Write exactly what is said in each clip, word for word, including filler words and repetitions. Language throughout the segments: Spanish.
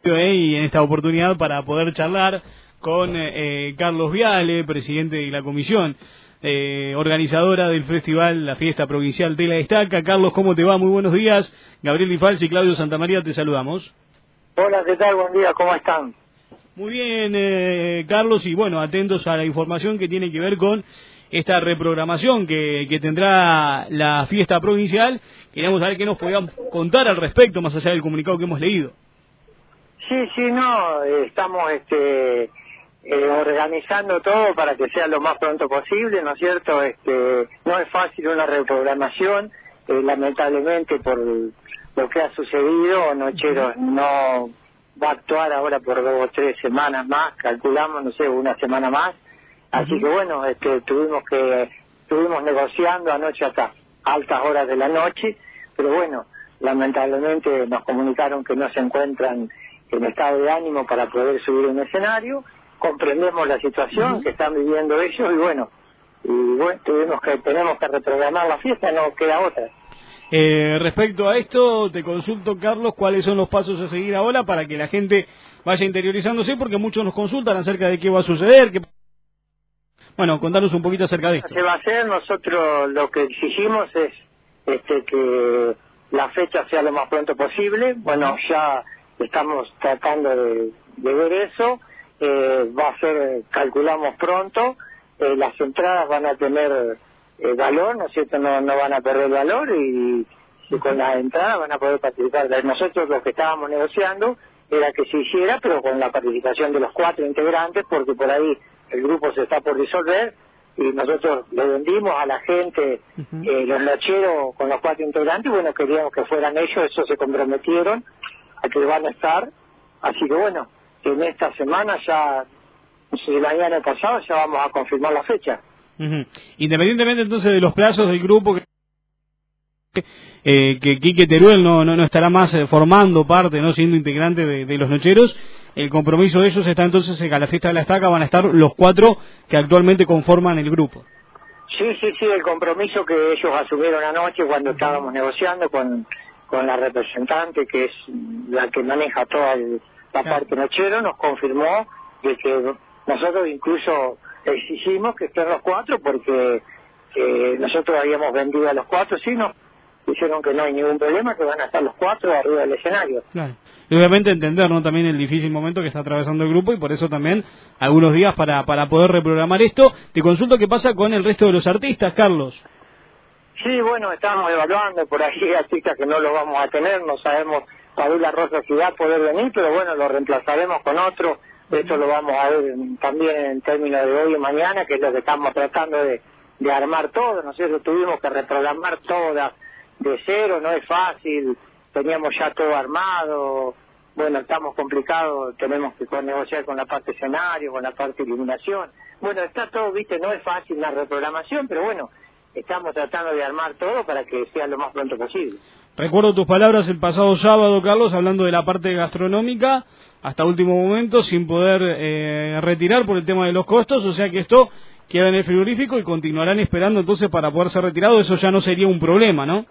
Y en esta oportunidad para poder charlar con eh, Carlos Viale, presidente de la comisión eh, organizadora del festival, la fiesta provincial de la Estaca. Carlos, ¿cómo te va? Muy buenos días. Gabriel Ifalci y Claudio Santamaría, te saludamos. Hola, ¿qué tal? Buen día, ¿cómo están? Muy bien, eh, Carlos, y bueno, atentos a la información que tiene que ver con esta reprogramación que, que tendrá la fiesta provincial. Queríamos saber qué nos podían contar al respecto, más allá del comunicado que hemos leído. Sí, sí, no, eh, estamos este, eh, organizando todo para que sea lo más pronto posible, ¿no es cierto? Este, no es fácil una reprogramación, eh, lamentablemente por lo que ha sucedido, Nocheros no va a actuar ahora por dos o tres semanas más, calculamos, no sé, una semana más, así uh-huh. que bueno, este, tuvimos que, estuvimos negociando anoche hasta altas horas de la noche, pero bueno, lamentablemente nos comunicaron que no se encuentran en estado de ánimo para poder subir un escenario, comprendemos la situación uh-huh. que están viviendo ellos y bueno, y bueno, tuvimos que, tenemos que reprogramar la fiesta, no queda otra. Eh, respecto a esto, te consulto, Carlos, cuáles son los pasos a seguir ahora para que la gente vaya interiorizándose, porque muchos nos consultan acerca de qué va a suceder, qué... Bueno, contanos un poquito acerca de esto. Se va a hacer, nosotros lo que exigimos es este que la fecha sea lo más pronto posible, bueno, ya estamos tratando de, de ver eso, eh, va a ser, calculamos pronto, eh, las entradas van a tener eh, valor, ¿no es cierto?, no, no van a perder valor y, y con las entradas van a poder participar. Nosotros lo que estábamos negociando era que se hiciera, pero con la participación de los cuatro integrantes, porque por ahí el grupo se está por disolver y nosotros le vendimos a la gente uh-huh. eh, los nocheros con los cuatro integrantes y bueno, queríamos que fueran ellos, eso se comprometieron a que van a estar, así que bueno, en esta semana ya, no sé si mañana pasado ya vamos a confirmar la fecha. Uh-huh. Independientemente entonces de los plazos del grupo, que, eh, que Quique Teruel no, no, no estará más eh, formando parte, no siendo integrante de, de los nocheros, el compromiso de ellos está entonces que a la fiesta de la Estaca van a estar los cuatro que actualmente conforman el grupo. Sí, sí, sí, el compromiso que ellos asumieron anoche cuando estábamos negociando con con la representante que es la que maneja toda el, la claro. parte nochero, nos confirmó de que nosotros incluso exigimos que estén los cuatro porque eh, nosotros habíamos vendido a los cuatro, sí, nos dijeron que no hay ningún problema, que van a estar los cuatro arriba del escenario. Claro. Y obviamente entender, ¿no?, también el difícil momento que está atravesando el grupo y por eso también algunos días para, para poder reprogramar esto. Te consulto qué pasa con el resto de los artistas, Carlos. Sí, bueno, estamos evaluando, por ahí artistas que no lo vamos a tener, no sabemos, Paula Rosa si va a poder venir, pero bueno, lo reemplazaremos con otro, esto lo vamos a ver también en términos de hoy y mañana, que es lo que estamos tratando de, de armar todo, ¿no es cierto? Tuvimos que reprogramar todo de, de cero, no es fácil, teníamos ya todo armado, bueno, estamos complicados, tenemos que negociar con la parte escenario, con la parte iluminación, bueno, está todo, viste, no es fácil la reprogramación, pero bueno, estamos tratando de armar todo para que sea lo más pronto posible. Recuerdo tus palabras el pasado sábado, Carlos, hablando de la parte gastronómica, hasta último momento, sin poder eh, retirar por el tema de los costos, o sea que esto queda en el frigorífico y continuarán esperando entonces para poder ser retirado, eso ya no sería un problema, ¿no?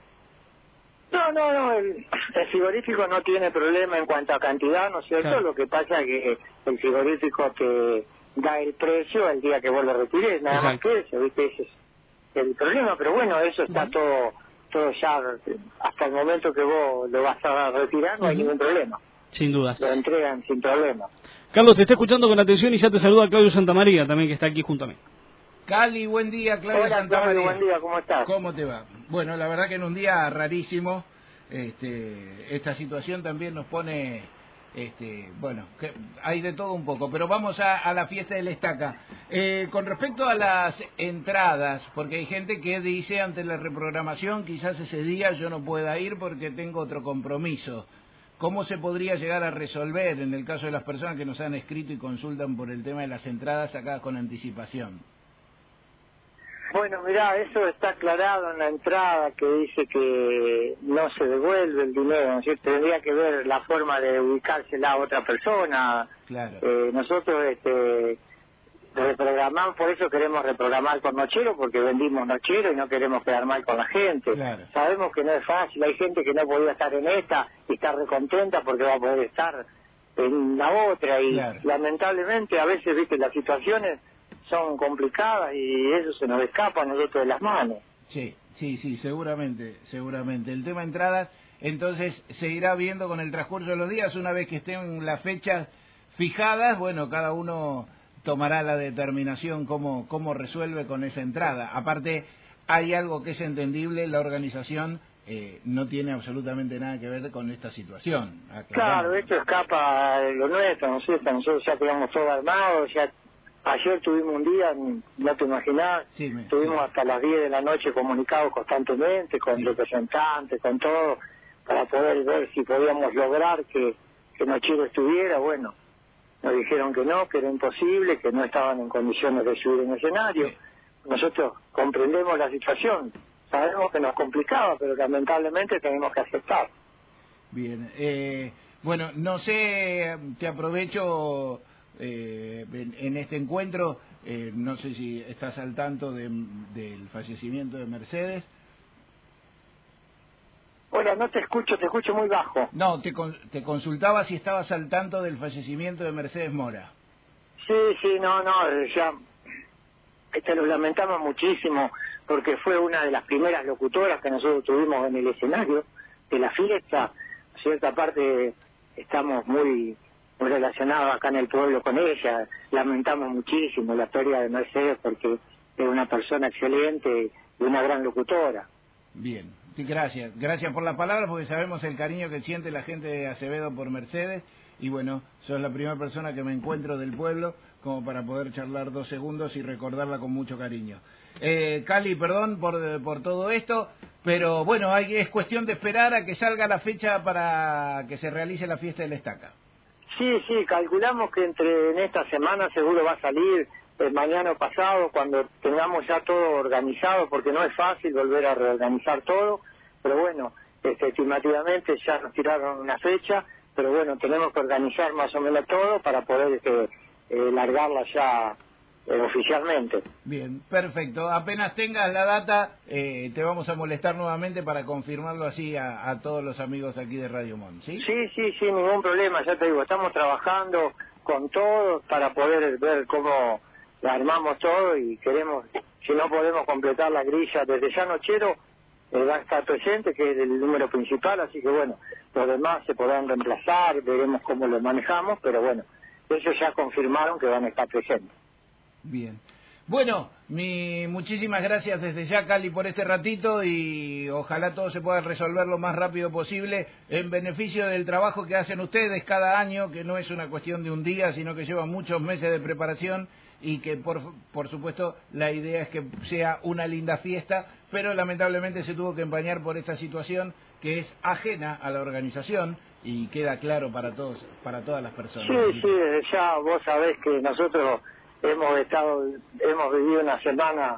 No, no, no, el, el frigorífico no tiene problema en cuanto a cantidad, ¿no es cierto? Claro. Lo que pasa es que el frigorífico te da el precio el día que vos lo retires, nada Exacto. más que eso, ¿viste? Ese es el problema, pero bueno, eso está uh-huh. todo todo ya, hasta el momento que vos lo vas a retirar no uh-huh. hay ningún problema. Sin duda. Lo entregan sin problema. Carlos, te está escuchando con atención y ya te saluda Claudio Santamaría también, que está aquí junto a mí. Cali, buen día, Claudio Hola, Santamaría. Claudio, buen día, ¿cómo estás? ¿Cómo te va? Bueno, la verdad que en un día rarísimo, este, esta situación también nos pone... Este, bueno, que hay de todo un poco, pero vamos a, a la fiesta de la Estaca. Eh, con respecto a las entradas, porque hay gente que dice ante la reprogramación, quizás ese día yo no pueda ir porque tengo otro compromiso. ¿Cómo se podría llegar a resolver en el caso de las personas que nos han escrito y consultan por el tema de las entradas sacadas con anticipación? Bueno, mirá, eso está aclarado en la entrada que dice que no se devuelve el dinero, ¿no es cierto? Tendría que ver la forma de ubicársela a otra persona. Claro. Eh, nosotros este, reprogramamos, por eso queremos reprogramar con Nochero, porque vendimos Nochero y no queremos quedar mal con la gente. Claro. Sabemos que no es fácil, hay gente que no podía estar en esta y está recontenta porque va a poder estar en la otra y claro. lamentablemente a veces, viste, las situaciones son complicadas y eso se nos escapa a nosotros de las manos. Sí, sí, sí, seguramente, seguramente. El tema entradas, entonces, se irá viendo con el transcurso de los días, una vez que estén las fechas fijadas, bueno, cada uno tomará la determinación cómo, cómo resuelve con esa entrada. Aparte, hay algo que es entendible, la organización eh, no tiene absolutamente nada que ver con esta situación. Aclaramos. Claro, esto escapa de lo nuestro, ¿no es cierto? Nosotros ya quedamos todo armados, ya ayer tuvimos un día, no te imaginás, sí, me, estuvimos sí. hasta las diez de la noche comunicados constantemente con sí. representantes, con todo, para poder ver si podíamos lograr que, que Nochero estuviera. Bueno, nos dijeron que no, que era imposible, que no estaban en condiciones de subir en escenario. Sí. Nosotros comprendemos la situación, sabemos que nos complicaba, pero lamentablemente tenemos que aceptar. Bien, eh, bueno, no sé, te aprovecho eh, en, en este encuentro, eh, no sé si estás al tanto de, del fallecimiento de Mercedes. Hola, no te escucho, te escucho muy bajo. No, te, te consultaba si estabas al tanto del fallecimiento de Mercedes Mora. Sí, sí, no, no, ya este, lo lamentamos muchísimo porque fue una de las primeras locutoras que nosotros tuvimos en el escenario de la fiesta. A cierta parte estamos muy, muy relacionados acá en el pueblo con ella. Lamentamos muchísimo la pérdida de Mercedes porque es una persona excelente y una gran locutora. Bien, sí, gracias. Gracias por la palabra porque sabemos el cariño que siente la gente de Acevedo por Mercedes y bueno, sos la primera persona que me encuentro del pueblo como para poder charlar dos segundos y recordarla con mucho cariño. Eh, Cali, perdón por, por todo esto, pero bueno, hay, es cuestión de esperar a que salga la fecha para que se realice la fiesta de la estaca. Sí, sí, calculamos que entre en esta semana seguro va a salir, eh, mañana o pasado, cuando tengamos ya todo organizado, porque no es fácil volver a reorganizar todo, pero bueno, este, estimativamente ya nos tiraron una fecha, pero bueno, tenemos que organizar más o menos todo para poder este, eh, largarla ya eh, oficialmente. Bien, perfecto. Apenas tengas la data, eh, te vamos a molestar nuevamente para confirmarlo así a, a todos los amigos aquí de Radio Montt, ¿sí? Sí, sí, sí, ningún problema, ya te digo, estamos trabajando con todo para poder ver cómo armamos todo y queremos, si no podemos completar la grilla desde ya Nochero, eh, va a estar presente, que es el número principal, así que bueno, los demás se podrán reemplazar, veremos cómo lo manejamos, pero bueno, ellos ya confirmaron que van a estar presentes. Bien. Bueno, mi muchísimas gracias desde ya, Cali, por este ratito y ojalá todo se pueda resolver lo más rápido posible en beneficio del trabajo que hacen ustedes cada año, que no es una cuestión de un día, sino que lleva muchos meses de preparación y que, por, por supuesto, la idea es que sea una linda fiesta, pero lamentablemente se tuvo que empañar por esta situación que es ajena a la organización y queda claro para todos, para todas las personas. Sí, sí, desde ya vos sabés que nosotros hemos estado, hemos vivido una semana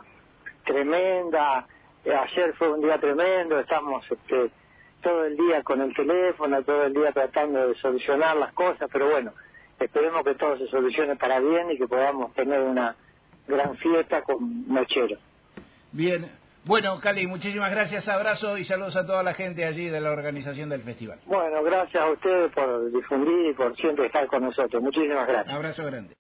tremenda, eh, ayer fue un día tremendo, estamos este, todo el día con el teléfono, todo el día tratando de solucionar las cosas, pero bueno, esperemos que todo se solucione para bien y que podamos tener una gran fiesta con Nochero. Bien, bueno, Cali, muchísimas gracias, abrazo y saludos a toda la gente allí de la organización del festival. Bueno, gracias a ustedes por difundir y por siempre estar con nosotros, muchísimas gracias. Abrazo grande.